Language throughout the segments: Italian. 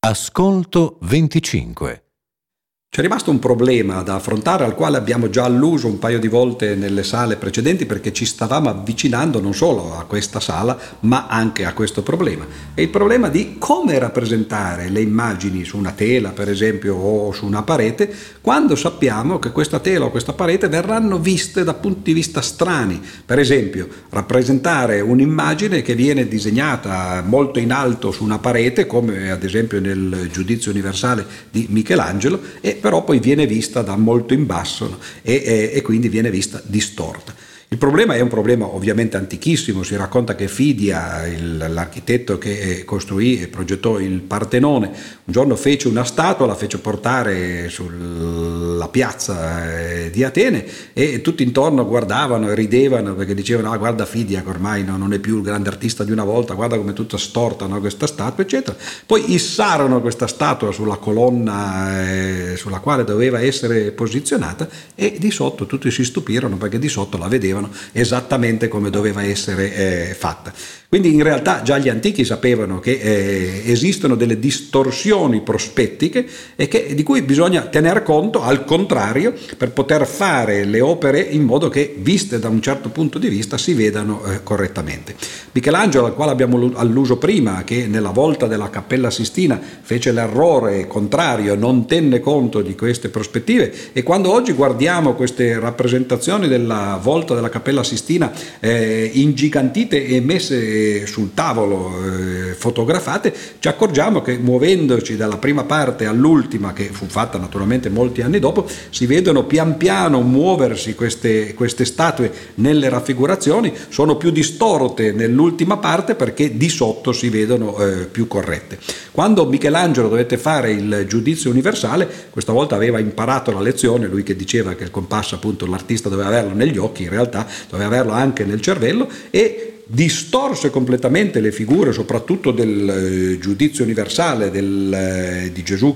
Ascolto 25. C'è rimasto un problema da affrontare al quale abbiamo già alluso un paio di volte nelle sale precedenti, perché ci stavamo avvicinando non solo a questa sala ma anche a questo problema. È il problema di come rappresentare le immagini su una tela, per esempio, o su una parete, quando sappiamo che questa tela o questa parete verranno viste da punti di vista strani. Per esempio, rappresentare un'immagine che viene disegnata molto in alto su una parete, come ad esempio nel Giudizio universale di Michelangelo, e però poi viene vista da molto in basso, no? e quindi viene vista distorta. Il problema è un problema ovviamente antichissimo. Si racconta che Fidia, l'architetto che costruì e progettò il Partenone, un giorno fece una statua, la fece portare sulla piazza di Atene, e tutti intorno guardavano e ridevano, perché dicevano: ah, guarda Fidia che ormai non è più il grande artista di una volta, guarda come è tutta storta, no, questa statua, eccetera. Poi issarono questa statua sulla colonna sulla quale doveva essere posizionata, e di sotto tutti si stupirono, perché di sotto la vedevano esattamente come doveva essere fatta. Quindi in realtà già gli antichi sapevano che esistono delle distorsioni prospettiche e di cui bisogna tener conto, al contrario, per poter fare le opere in modo che, viste da un certo punto di vista, si vedano correttamente. Michelangelo, al quale abbiamo alluso prima, che nella volta della Cappella Sistina fece l'errore contrario, non tenne conto di queste prospettive, e quando oggi guardiamo queste rappresentazioni della volta della Cappella Sistina ingigantite e messe sul tavolo, fotografate, ci accorgiamo che, muovendoci dalla prima parte all'ultima, che fu fatta naturalmente molti anni dopo, si vedono pian piano muoversi queste statue nelle raffigurazioni. Sono più distorte nell'ultima parte perché di sotto si vedono più corrette. Quando Michelangelo dovette fare il Giudizio universale, questa volta aveva imparato la lezione, lui che diceva che il compasso, appunto, l'artista doveva averlo negli occhi, in realtà doveva averlo anche nel cervello, e distorse completamente le figure, soprattutto del Giudizio universale di Gesù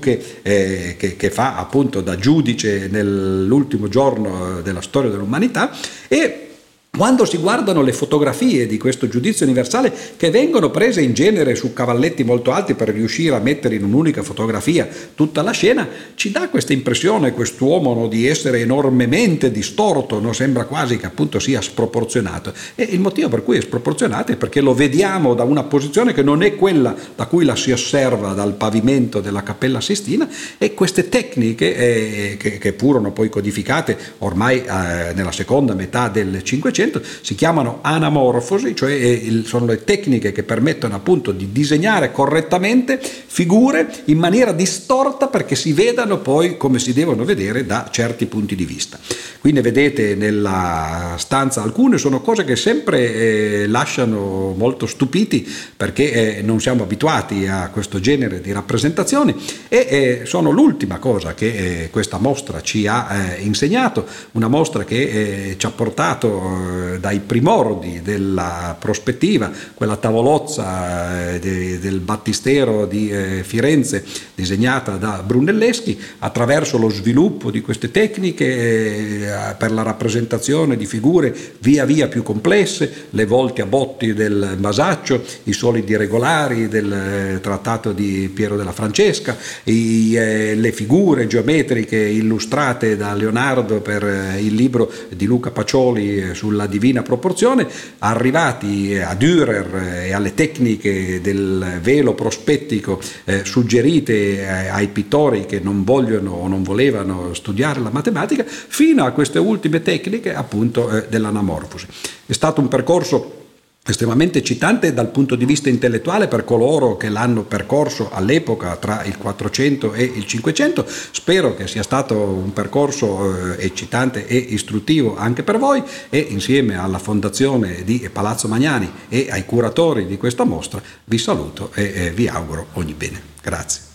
che fa appunto da giudice nell'ultimo giorno della storia dell'umanità. E quando si guardano le fotografie di questo Giudizio universale, che vengono prese in genere su cavalletti molto alti per riuscire a mettere in un'unica fotografia tutta la scena, ci dà questa impressione, quest'uomo, no, di essere enormemente distorto, no? Sembra quasi che appunto sia sproporzionato, e il motivo per cui è sproporzionato è perché lo vediamo da una posizione che non è quella da cui la si osserva dal pavimento della Cappella Sistina, e queste tecniche che furono poi codificate ormai nella seconda metà del Cinquecento si chiamano anamorfosi, cioè sono le tecniche che permettono appunto di disegnare correttamente figure in maniera distorta, perché si vedano poi come si devono vedere da certi punti di vista. Qui ne vedete nella stanza alcune, sono cose che sempre lasciano molto stupiti, perché non siamo abituati a questo genere di rappresentazioni, e sono l'ultima cosa che questa mostra ci ha insegnato, una mostra che ci ha portato dai primordi della prospettiva, quella tavolozza del Battistero di Firenze disegnata da Brunelleschi, attraverso lo sviluppo di queste tecniche per la rappresentazione di figure via via più complesse, le volte a botti del Masaccio, i solidi regolari del trattato di Piero della Francesca, le figure geometriche illustrate da Leonardo per il libro di Luca Pacioli sulla divina proporzione, arrivati a Dürer e alle tecniche del velo prospettico suggerite ai pittori che non vogliono o non volevano studiare la matematica, fino a queste ultime tecniche appunto dell'anamorfosi. È stato un percorso estremamente eccitante dal punto di vista intellettuale per coloro che l'hanno percorso all'epoca tra il 400 e il 500. Spero che sia stato un percorso eccitante e istruttivo anche per voi, e insieme alla Fondazione di Palazzo Magnani e ai curatori di questa mostra vi saluto e vi auguro ogni bene. Grazie.